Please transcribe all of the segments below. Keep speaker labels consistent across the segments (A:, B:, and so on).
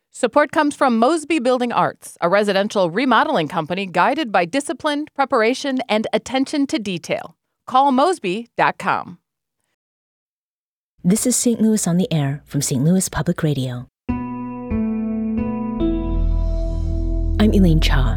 A: Support comes from Mosby Building Arts, a residential remodeling company guided by discipline, preparation, and attention to detail. Call Mosby.com.
B: This is St. Louis on the Air from St. Louis Public Radio. I'm Elaine Cha.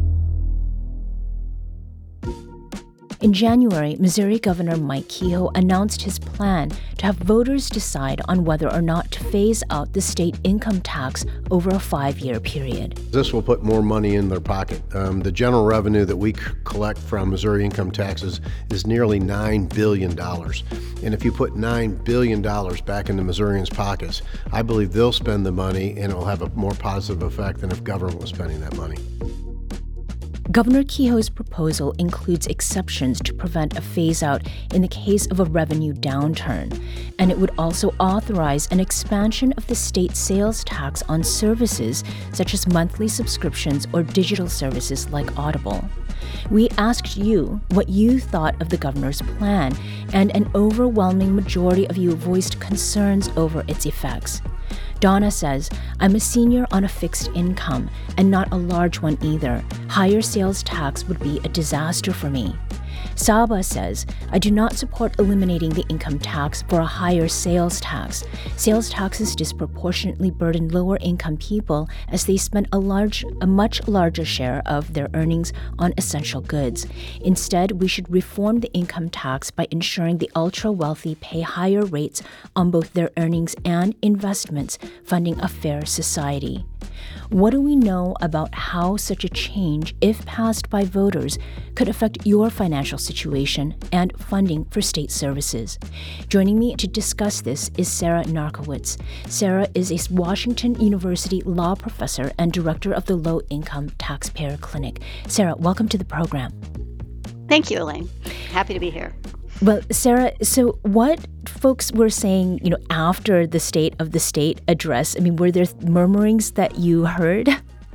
B: In January, Missouri Governor Mike Kehoe announced his plan to have voters decide on whether or not to phase out the state income tax over a 5-year period.
C: This will put more money in their pocket. The general revenue that we collect from Missouri income taxes is nearly $9 billion. And if you put $9 billion back into Missourians' pockets, I believe they'll spend the money and it'll have a more positive effect than if government was spending that money.
B: Governor Kehoe's proposal includes exceptions to prevent a phase-out in the case of a revenue downturn, and it would also authorize an expansion of the state sales tax on services such as monthly subscriptions or digital services like Audible. We asked you what you thought of the governor's plan, and an overwhelming majority of you voiced concerns over its effects. Donna says, I'm a senior on a fixed income and not a large one either. Higher sales tax would be a disaster for me. Saba says, I do not support eliminating the income tax for a higher sales tax. Sales taxes disproportionately burden lower income people as they spend a much larger share of their earnings on essential goods. Instead, we should reform the income tax by ensuring the ultra-wealthy pay higher rates on both their earnings and investments, funding a fair society. What do we know about how such a change, if passed by voters, could affect your financial situation and funding for state services? Joining me to discuss this is Sarah Narkowitz. Sarah is a Washington University law professor and director of the Low Income Taxpayer Clinic. Sarah, welcome to the program.
D: Thank you, Elaine. Happy to be here.
B: Well, Sarah, so what folks were saying, after the State of the State address, were there murmurings that you heard?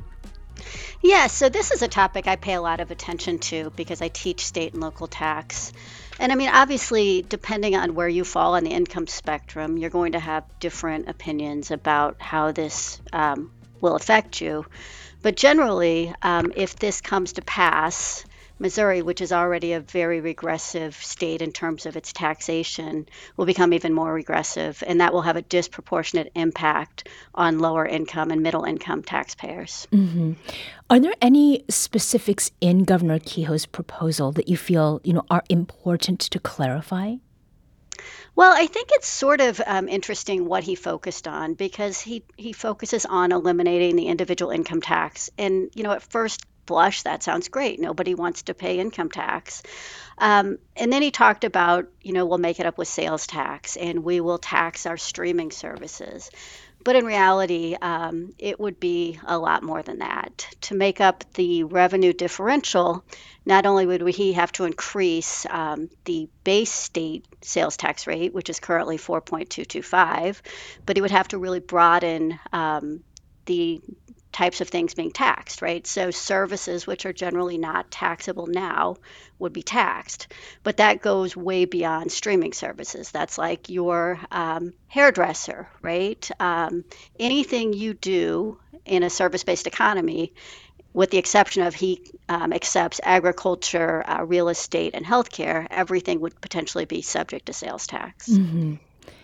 D: Yeah, so this is a topic I pay a lot of attention to because I teach state and local tax. And obviously, depending on where you fall on the income spectrum, you're going to have different opinions about how this will affect you. But generally, if this comes to pass, Missouri, which is already a very regressive state in terms of its taxation, will become even more regressive, and that will have a disproportionate impact on lower income and middle income taxpayers.
B: Mm-hmm. Are there any specifics in Governor Kehoe's proposal that you feel, are important to clarify?
D: Well, I think it's sort of interesting what he focused on because he focuses on eliminating the individual income tax. And, at first blush, that sounds great. Nobody wants to pay income tax. And then he talked about, we'll make it up with sales tax and we will tax our streaming services. But in reality, it would be a lot more than that. To make up the revenue differential, not only would he have to increase the base state sales tax rate, which is currently 4.225, but he would have to really broaden the types of things being taxed, right? So services, which are generally not taxable now, would be taxed. But that goes way beyond streaming services. That's like your hairdresser, right? Anything you do in a service-based economy, with the exception of he accepts agriculture, real estate, and healthcare, everything would potentially be subject to sales tax.
B: Mm-hmm.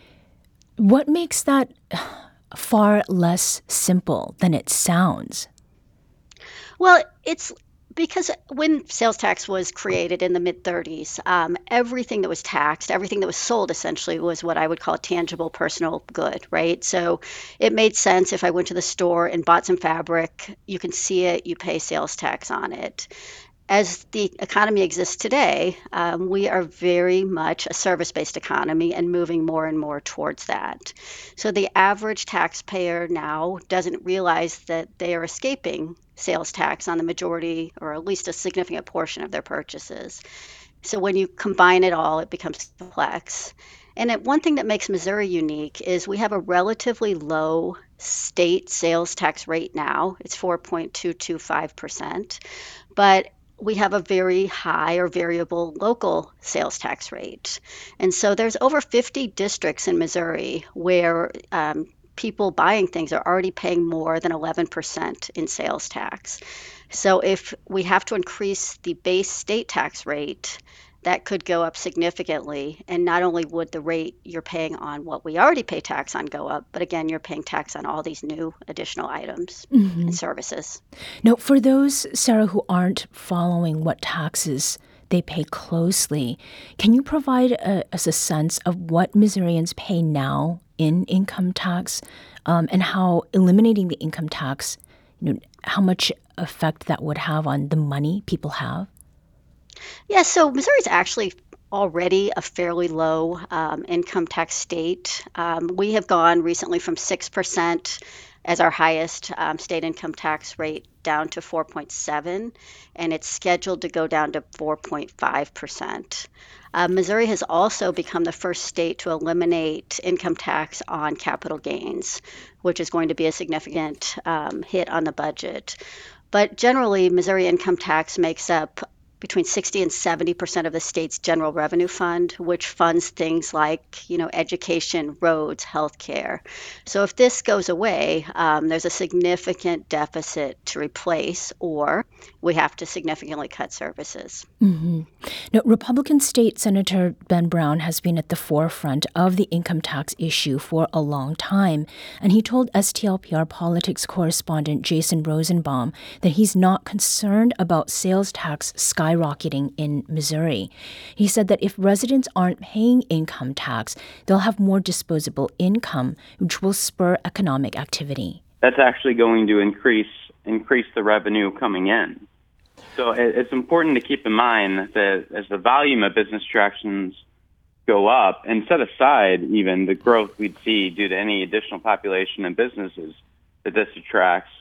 B: What makes that far less simple than it sounds?
D: Well, it's because when sales tax was created in the mid-30s, everything that was taxed, everything that was sold essentially was what I would call a tangible personal good, right? So it made sense if I went to the store and bought some fabric, you can see it, you pay sales tax on it. As the economy exists today, we are very much a service-based economy and moving more and more towards that. So the average taxpayer now doesn't realize that they are escaping sales tax on the majority or at least a significant portion of their purchases. So when you combine it all, it becomes complex. And one thing that makes Missouri unique is we have a relatively low state sales tax rate now. It's 4.225%. But we have a very high or variable local sales tax rate. And so there's over 50 districts in Missouri where people buying things are already paying more than 11% in sales tax. So if we have to increase the base state tax rate, that could go up significantly. And not only would the rate you're paying on what we already pay tax on go up, but again, you're paying tax on all these new additional items and services.
B: Now, for those, Sarah, who aren't following what taxes they pay closely, can you provide us a sense of what Missourians pay now in income tax, and how eliminating the income tax, how much effect that would have on the money people have?
D: Yeah, so Missouri's actually already a fairly low income tax state. We have gone recently from 6% as our highest state income tax rate down to 4.7, and it's scheduled to go down to 4.5%. Missouri has also become the first state to eliminate income tax on capital gains, which is going to be a significant hit on the budget. But generally, Missouri income tax makes up between 60 and 70% of the state's general revenue fund, which funds things like, education, roads, healthcare. So if this goes away, there's a significant deficit to replace, or we have to significantly cut services.
B: Mm-hmm. Now, Republican State Senator Ben Brown has been at the forefront of the income tax issue for a long time, and he told STLPR politics correspondent Jason Rosenbaum that he's not concerned about sales tax skyrocketing in Missouri. He said that if residents aren't paying income tax, they'll have more disposable income, which will spur economic activity.
E: That's actually going to increase the revenue coming in. So it's important to keep in mind that as the volume of business transactions go up, and set aside even the growth we'd see due to any additional population and businesses that this attracts,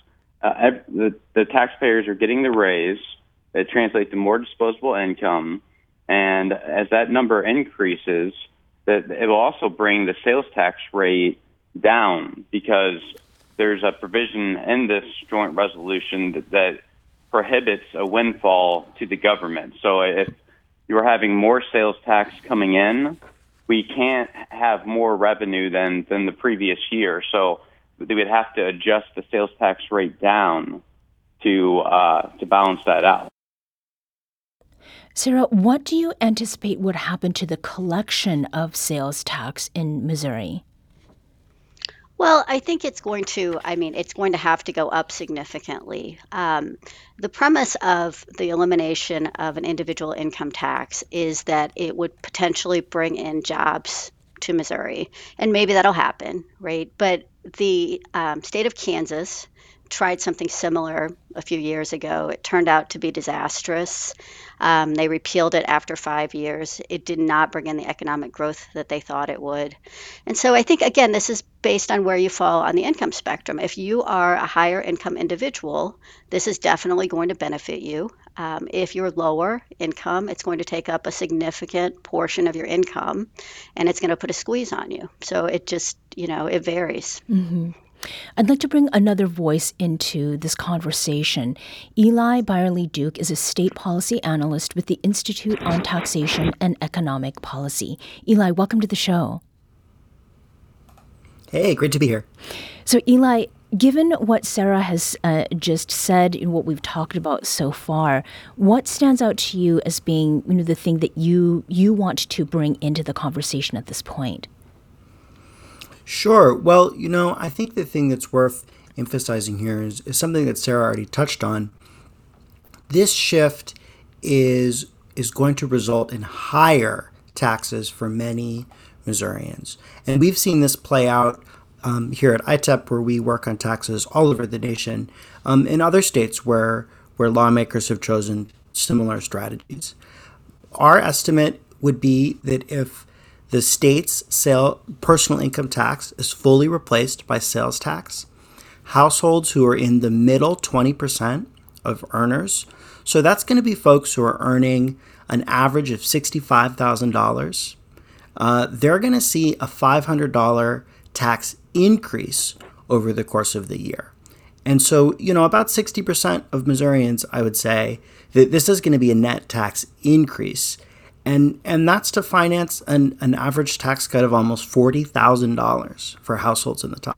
E: the taxpayers are getting the raise. It translates to more disposable income, and as that number increases, that it will also bring the sales tax rate down, because there's a provision in this joint resolution that prohibits a windfall to the government. So if you're having more sales tax coming in, we can't have more revenue than the previous year. So they would have to adjust the sales tax rate down to balance that out.
B: Sarah, what do you anticipate would happen to the collection of sales tax in Missouri?
D: Well, I think it's going to have to go up significantly. The premise of the elimination of an individual income tax is that it would potentially bring in jobs to Missouri, and maybe that'll happen, right? But the state of Kansas tried something similar a few years ago. It turned out to be disastrous. They repealed it after 5 years. It did not bring in the economic growth that they thought it would. And so I think, again, this is based on where you fall on the income spectrum. If you are a higher income individual, this is definitely going to benefit you. If you're lower income, it's going to take up a significant portion of your income, and it's going to put a squeeze on you. So it just, it varies.
B: Mm-hmm. I'd like to bring another voice into this conversation. Eli Byerly-Duke is a state policy analyst with the Institute on Taxation and Economic Policy. Eli, welcome to the show.
F: Hey, great to be here.
B: So, Eli, given what Sarah has just said and what we've talked about so far, what stands out to you as being the thing that you want to bring into the conversation at this point?
F: Sure. Well, I think the thing that's worth emphasizing here is something that Sarah already touched on. This shift is going to result in higher taxes for many Missourians. And we've seen this play out here at ITEP, where we work on taxes all over the nation, in other states where lawmakers have chosen similar strategies. Our estimate would be that if the state's personal income tax is fully replaced by sales tax, households who are in the middle 20% of earners, so that's going to be folks who are earning an average of $65,000, they're going to see a $500 tax increase over the course of the year. And so, about 60% of Missourians, I would say, that this is going to be a net tax increase. And that's to finance an average tax cut of almost $40,000 for households in the top.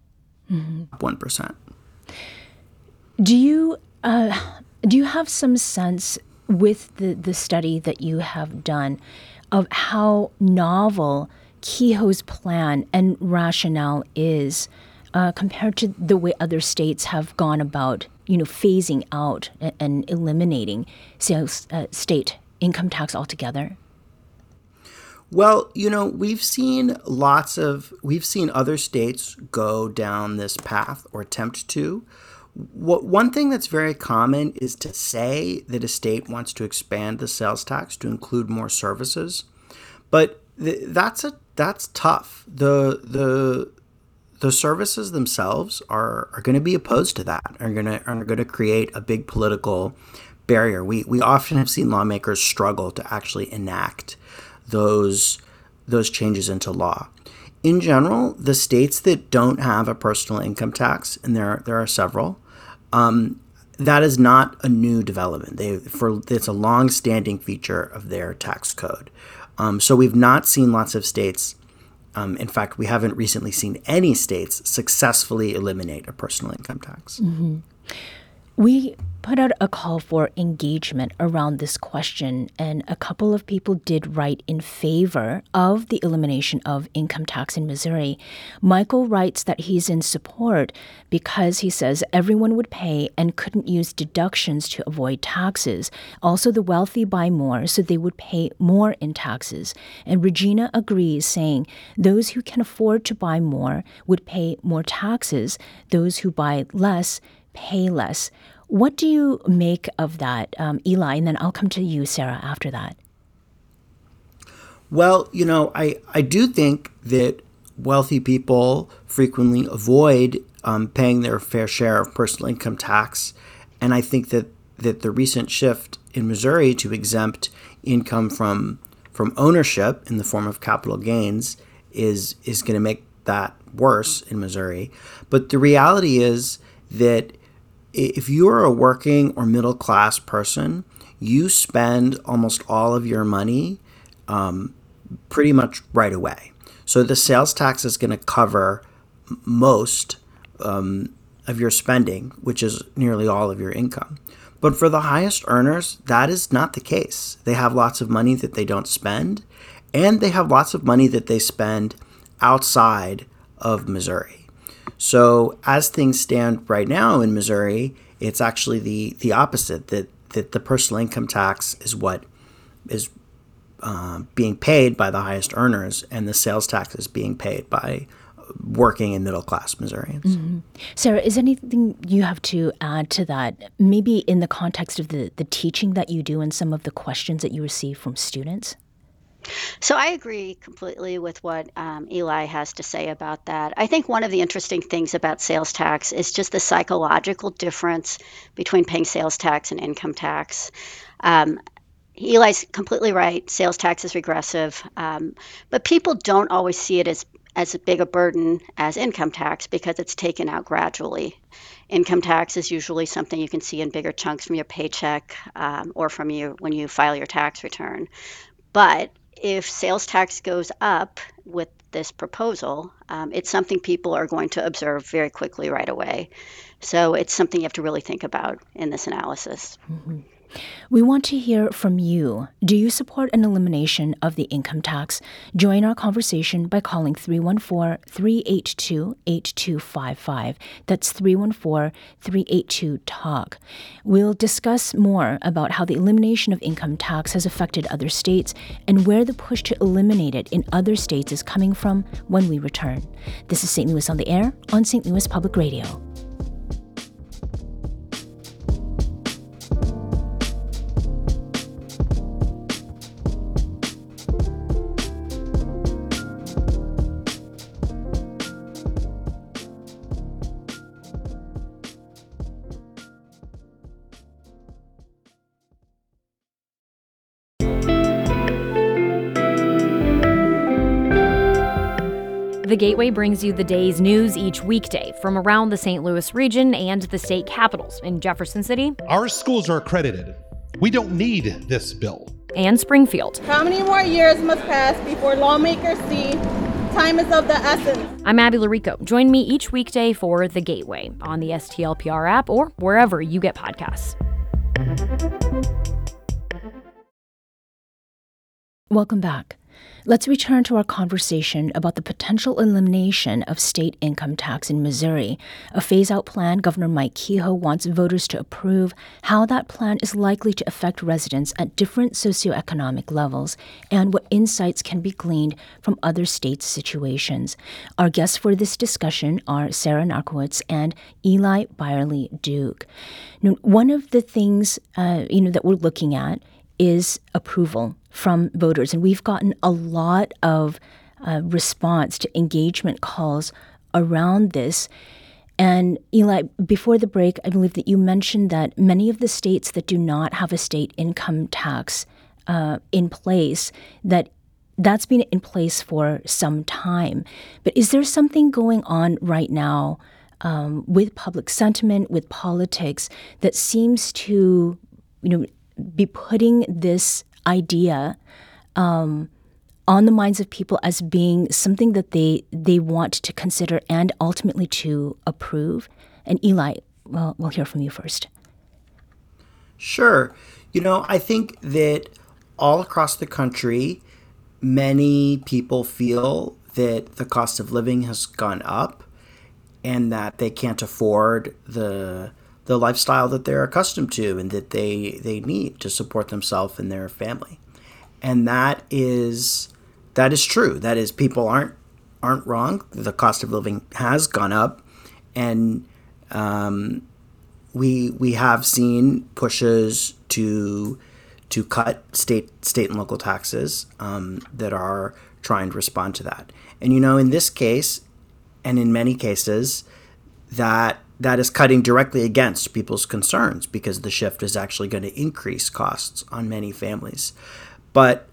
F: 1%.
B: Do you have some sense with the study that you have done of how novel Kehoe's plan and rationale is compared to the way other states have gone about, phasing out and eliminating state income tax altogether?
F: Well, we've seen other states go down this path or attempt to. One thing that's very common is to say that a state wants to expand the sales tax to include more services, but that's tough. The services themselves are going to be opposed to that. Are going to create a big political barrier. We often have seen lawmakers struggle to actually enact those changes into law. In general, the states that don't have a personal income tax, and there are several, that is not a new development. It's a long-standing feature of their tax code. So we've not seen lots of states. In fact, we haven't recently seen any states successfully eliminate a personal income tax.
B: Mm-hmm. We put out a call for engagement around this question, and a couple of people did write in favor of the elimination of income tax in Missouri. Michael writes that he's in support because he says everyone would pay and couldn't use deductions to avoid taxes. Also, the wealthy buy more, so they would pay more in taxes. And Regina agrees, saying those who can afford to buy more would pay more taxes. Those who buy less pay less. What do you make of that, Eli? And then I'll come to you, Sarah, after that.
F: Well, I do think that wealthy people frequently avoid paying their fair share of personal income tax. And I think that the recent shift in Missouri to exempt income from ownership in the form of capital gains is going to make that worse in Missouri. But the reality is that if you're a working or middle class person, you spend almost all of your money pretty much right away. So the sales tax is going to cover most of your spending, which is nearly all of your income. But for the highest earners, that is not the case. They have lots of money that they don't spend, and they have lots of money that they spend outside of Missouri. So as things stand right now in Missouri, it's actually the opposite, that the personal income tax is what is being paid by the highest earners, and the sales tax is being paid by working and middle class Missourians.
B: Mm-hmm. Sarah, is there anything you have to add to that, maybe in the context of the teaching that you do and some of the questions that you receive from students?
D: So I agree completely with what Eli has to say about that. I think one of the interesting things about sales tax is just the psychological difference between paying sales tax and income tax. Eli's completely right. Sales tax is regressive, but people don't always see it as big a burden as income tax because it's taken out gradually. Income tax is usually something you can see in bigger chunks from your paycheck or from when you file your tax return. But if sales tax goes up with this proposal, it's something people are going to observe very quickly right away. So it's something you have to really think about in this analysis.
B: Mm-hmm. We want to hear from you. Do you support an elimination of the income tax? Join our conversation by calling 314-382-8255. That's 314-382-TALK. We'll discuss more about how the elimination of income tax has affected other states and where the push to eliminate it in other states is coming from when we return. This is St. Louis on the Air on St. Louis Public Radio.
G: The Gateway brings you the day's news each weekday from around the St. Louis region and the state capitals in Jefferson City.
H: Our schools are accredited. We don't need this bill.
G: And Springfield.
I: How many more years must pass before lawmakers see Time is of the essence.
G: I'm Abby Larico. Join me each weekday for The Gateway on the STLPR app or wherever you get podcasts.
B: Welcome back. Let's return to our conversation about the potential elimination of state income tax in Missouri, a phase-out plan Governor Mike Kehoe wants voters to approve, how that plan is likely to affect residents at different socioeconomic levels, and what insights can be gleaned from other states' situations. Our guests for this discussion are Sarah Narkowitz and Eli Byerly-Duke. Now, one of the things that we're looking at is approval from voters. And we've gotten a lot of response to engagement calls around this. And Eli, before the break, I believe that you mentioned that many of the states that do not have a state income tax in place, that's been in place for some time. But is there something going on right now with public sentiment, with politics, that seems to, be putting this idea on the minds of people as being something that they want to consider and ultimately to approve? And Eli, well, we'll hear from you first.
F: Sure. I think that all across the country, many people feel that the cost of living has gone up and that they can't afford the lifestyle that they're accustomed to and that they need to support themselves and their family. And that is true. That is, people aren't wrong. The cost of living has gone up, and we have seen pushes to cut state and local taxes that are trying to respond to that. And in this case, and in many cases, that is cutting directly against people's concerns because the shift is actually going to increase costs on many families. But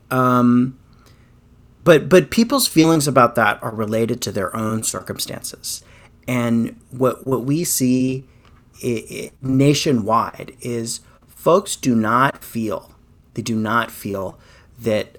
F: people's feelings about that are related to their own circumstances. And what we see nationwide is folks do not feel that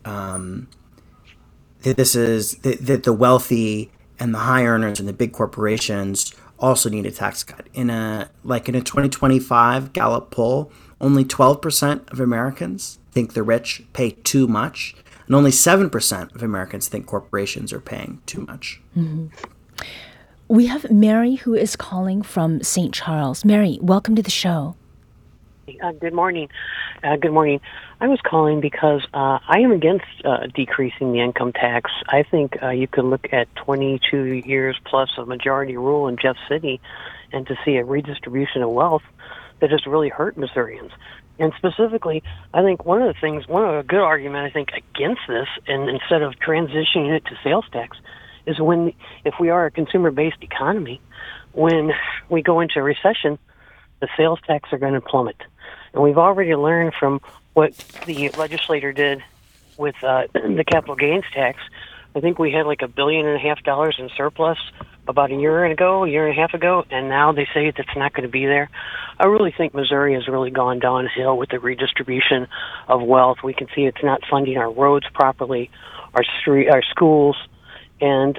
F: that the wealthy and the high earners and the big corporations also need a tax cut. In a 2025 Gallup poll, only 12% of Americans think the rich pay too much, and only 7% of Americans think corporations are paying too much.
B: Mm-hmm. We have Mary who is calling from St. Charles. Mary, welcome to the show.
J: Good morning. Good morning. I was calling because I am against decreasing the income tax. I think you could look at 22 years plus of majority rule in Jeff City and to see a redistribution of wealth that has really hurt Missourians. And specifically, I think one of a good argument I think against this, and instead of transitioning it to sales tax, is if we are a consumer-based economy, when we go into a recession, the sales tax are going to plummet. And we've already learned from what the legislator did with the capital gains tax. I think we had like $1.5 billion in surplus about a year and a half ago, and now they say that's not going to be there. I really think Missouri has really gone downhill with the redistribution of wealth. We can see it's not funding our roads properly, our schools, and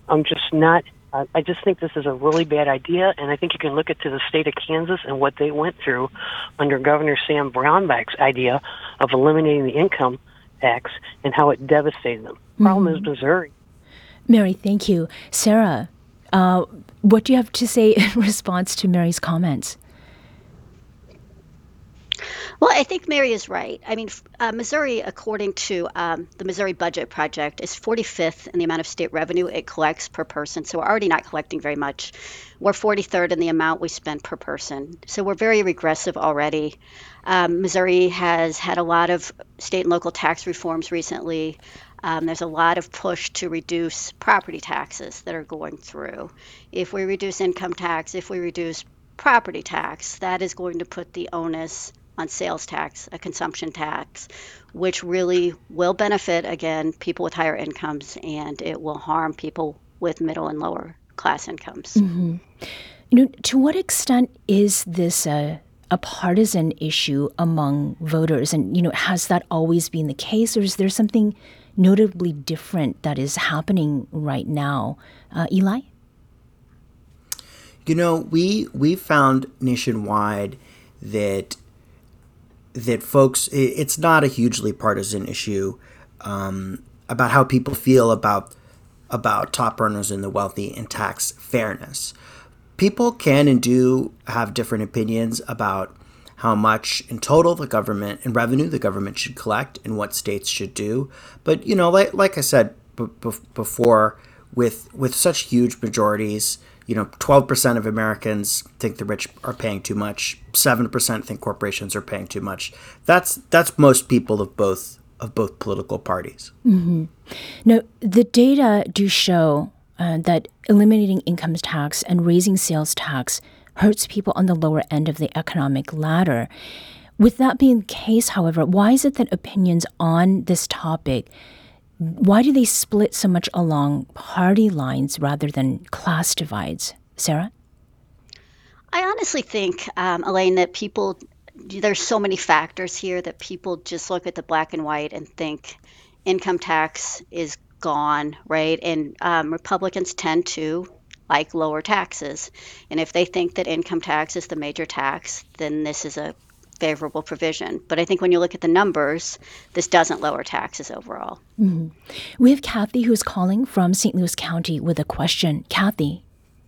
J: I just think this is a really bad idea, and I think you can look at to the state of Kansas and what they went through under Governor Sam Brownback's idea of eliminating the income tax and how it devastated them. Problem is Missouri.
B: Mary, thank you. Sarah, what do you have to say in response to Mary's comments?
D: Well, I think Mary is right. I mean, Missouri, according to the Missouri Budget Project, is 45th in the amount of state revenue it collects per person. So we're already not collecting very much. We're 43rd in the amount we spend per person. So we're very regressive already. Missouri has had a lot of state and local tax reforms recently. There's a lot of push to reduce property taxes that are going through. If we reduce income tax, if we reduce property tax, that is going to put the onus on sales tax, a consumption tax, which really will benefit, again, people with higher incomes, and it will harm people with middle and lower class incomes.
B: Mm-hmm. To what extent is this a partisan issue among voters? And, has that always been the case, or is there something notably different that is happening right now? Eli?
F: We found nationwide that folks, it's not a hugely partisan issue about how people feel about top earners and the wealthy and tax fairness. People can and do have different opinions about how much in total the government and revenue the government should collect and what states should do. But like I said before, with such huge majorities, 12% of Americans think the rich are paying too much. 7% think corporations are paying too much. That's most people of both political parties.
B: Mm-hmm. Now, the data do show that eliminating income tax and raising sales tax hurts people on the lower end of the economic ladder. With that being the case, however, why is it that opinions on this topic, why do they split so much along party lines rather than class divides? Sarah?
D: I honestly think, Elaine, that there's so many factors here that people just look at the black and white and think income tax is gone, right? And Republicans tend to like lower taxes. And if they think that income tax is the major tax, then this is a favorable provision. But I think when you look at the numbers, this doesn't lower taxes overall.
B: Mm-hmm. We have Kathy who's calling from St. Louis County with a question. Kathy.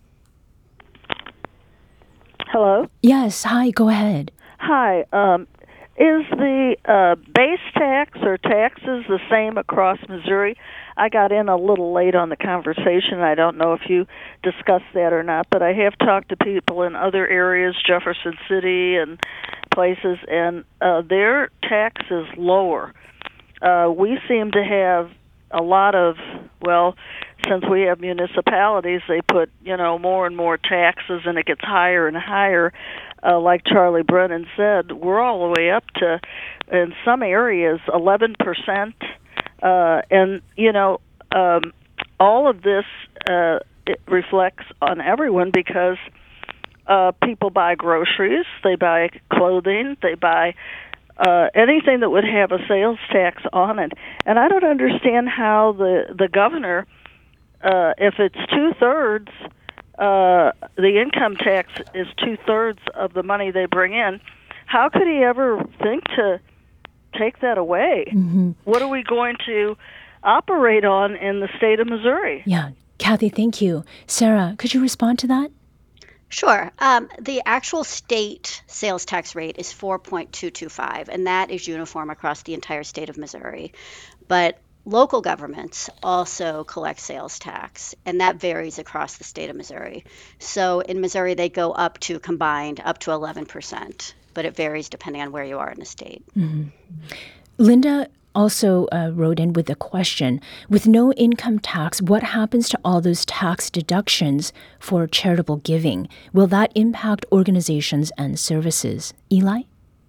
I: Hello?
B: Yes. Hi. Go ahead.
I: Hi. Is the base tax or taxes the same across Missouri? I got in a little late on the conversation. I don't know if you discussed that or not, but I have talked to people in other areas, Jefferson City and places, and their tax is lower. We seem to have a lot of, since we have municipalities, they put, more and more taxes, and it gets higher and higher. Like Charlie Brennan said, we're all the way up to, in some areas, 11%. And, all of this it reflects on everyone because people buy groceries, they buy clothing, they buy anything that would have a sales tax on it. And I don't understand how the governor, if it's 2/3, the income tax is 2/3 of the money they bring in, how could he ever think to take that away?
B: Mm-hmm.
I: What are we going to operate on in the state of Missouri?
B: Yeah. Kathy, thank you. Sarah, could you respond to that?
D: Sure. The actual state sales tax rate is 4.225, and that is uniform across the entire state of Missouri. But local governments also collect sales tax, and that varies across the state of Missouri. So in Missouri, they go up to 11%, but it varies depending on where you are in the state.
B: Mm-hmm. Linda also wrote in with a question. With no income tax, what happens to all those tax deductions for charitable giving? Will that impact organizations and services? Eli?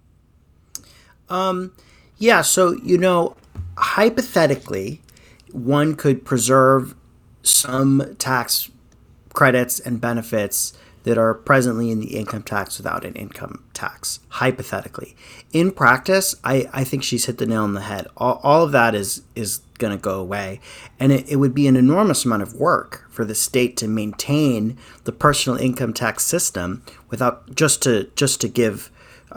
F: Yeah, so, hypothetically, one could preserve some tax credits and benefits that are presently in the income tax without an income tax, hypothetically. In practice, I think she's hit the nail on the head. All of that is going to go away. And it would be an enormous amount of work for the state to maintain the personal income tax system without just to give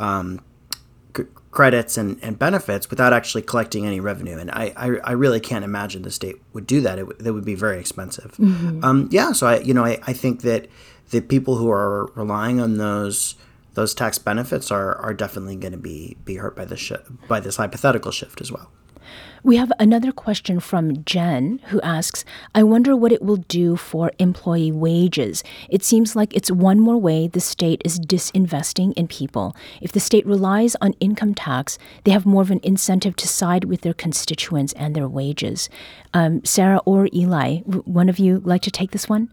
F: credits and benefits without actually collecting any revenue. And I really can't imagine the state would do that. That would be very expensive.
B: Mm-hmm.
F: So I think that the people who are relying on those tax benefits are definitely going to be hurt by this hypothetical shift as well.
B: We have another question from Jen who asks, I wonder what it will do for employee wages. It seems like it's one more way the state is disinvesting in people. If the state relies on income tax, they have more of an incentive to side with their constituents and their wages. Sarah or Eli, one of you like to take this one?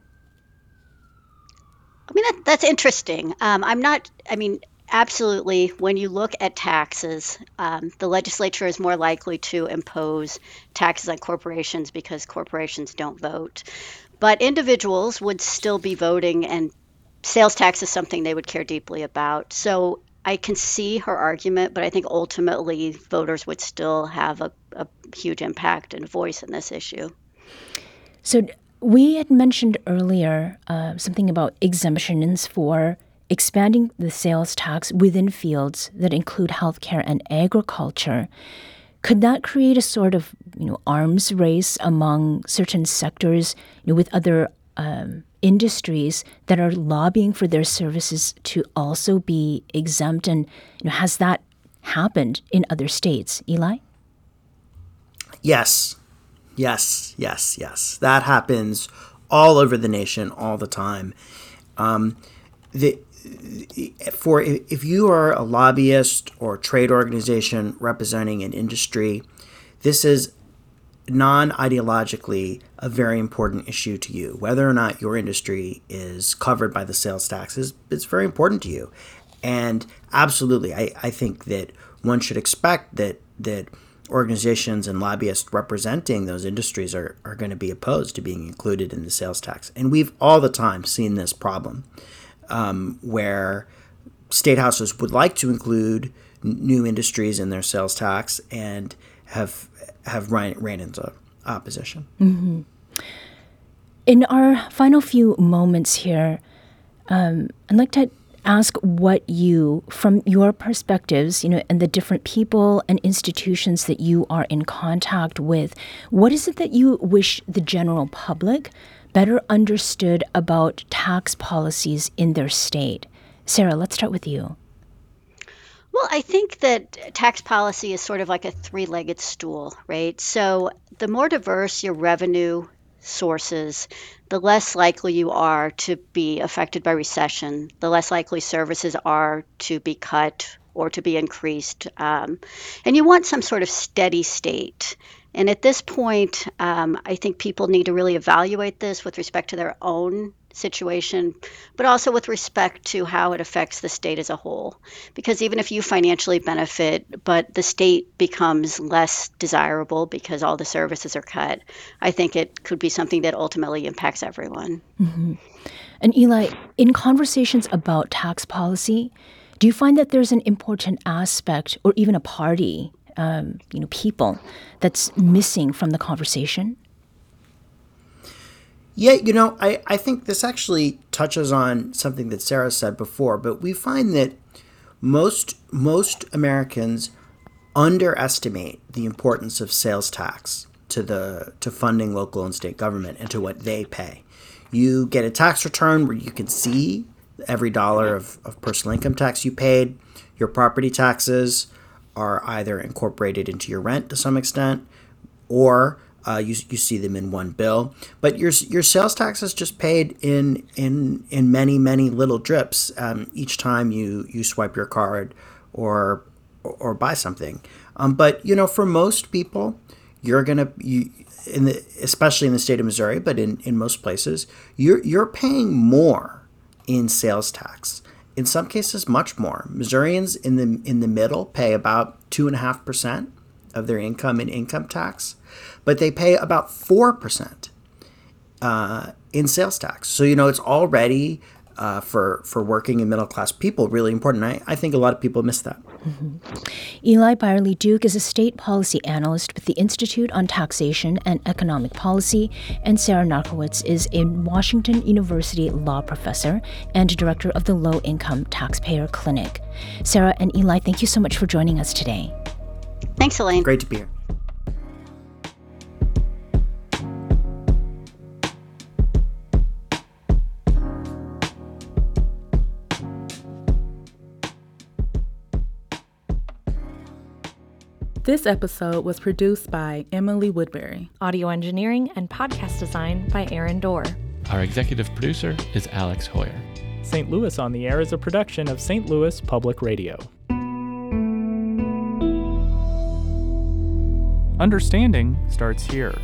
D: That's interesting. Absolutely. When you look at taxes, the legislature is more likely to impose taxes on corporations because corporations don't vote. But individuals would still be voting, and sales tax is something they would care deeply about. So I can see her argument, but I think ultimately voters would still have a huge impact and voice in this issue.
B: So we had mentioned earlier something about exemptions for expanding the sales tax within fields that include healthcare and agriculture. Could that create a sort of, arms race among certain sectors, with other industries that are lobbying for their services to also be exempt? And has that happened in other states? Eli?
F: Yes. That happens all over the nation all the time. If you are a lobbyist or trade organization representing an industry, this is non-ideologically a very important issue to you. Whether or not your industry is covered by the sales taxes, it's very important to you. And absolutely, I think that one should expect that organizations and lobbyists representing those industries are going to be opposed to being included in the sales tax. And we've all the time seen this problem where state houses would like to include new industries in their sales tax and have ran into opposition.
B: Mm-hmm. In our final few moments here, I'd like to ask what you, from your perspectives, and the different people and institutions that you are in contact with, what is it that you wish the general public better understood about tax policies in their state? Sarah, let's start with you.
D: Well, I think that tax policy is sort of like a three-legged stool, right? So the more diverse your revenue sources, the less likely you are to be affected by recession, the less likely services are to be cut or to be increased. And you want some sort of steady state. And at this point, I think people need to really evaluate this with respect to their own situation, but also with respect to how it affects the state as a whole. Because even if you financially benefit, but the state becomes less desirable because all the services are cut, I think it could be something that ultimately impacts everyone.
B: Mm-hmm. And Eli, in conversations about tax policy, do you find that there's an important aspect or even a party, people that's missing from the conversation?
F: Yeah, I think this actually touches on something that Sarah said before, but we find that most Americans underestimate the importance of sales tax to funding local and state government and to what they pay. You get a tax return where you can see every dollar of personal income tax you paid. Your property taxes are either incorporated into your rent to some extent, or you see them in one bill. But your sales tax is just paid in many little drips each time you swipe your card or buy something. But for most people, you're gonna especially in the state of Missouri, but in most places, you're paying more in sales tax. In some cases, much more. Missourians in the middle pay about 2.5% of their income in income tax, but they pay about 4% in sales tax. So it's already for working and middle class people really important. I think a lot of people miss that.
B: Mm-hmm. Eli Byerly-Duke is a state policy analyst with the Institute on Taxation and Economic Policy, and Sarah Narkowitz is a Washington University law professor and director of the Low Income Taxpayer Clinic. Sarah and Eli, thank you so much for joining us today.
D: Thanks, Elaine.
F: Great to be here.
K: This episode was produced by Emily Woodbury.
G: Audio engineering and podcast design by Aaron Dorr.
L: Our executive producer is Alex Hoyer.
M: St. Louis on the Air is a production of St. Louis Public Radio. Understanding starts here.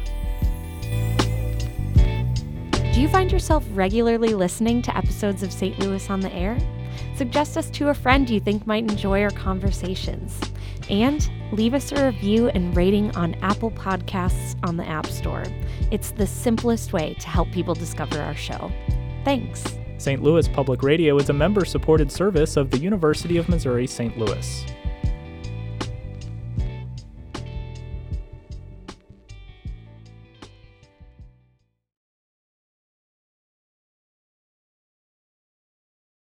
G: Do you find yourself regularly listening to episodes of St. Louis on the Air? Suggest us to a friend you think might enjoy our conversations. And leave us a review and rating on Apple Podcasts on the App Store. It's the simplest way to help people discover our show. Thanks.
M: St. Louis Public Radio is a member-supported service of the University of Missouri St. Louis.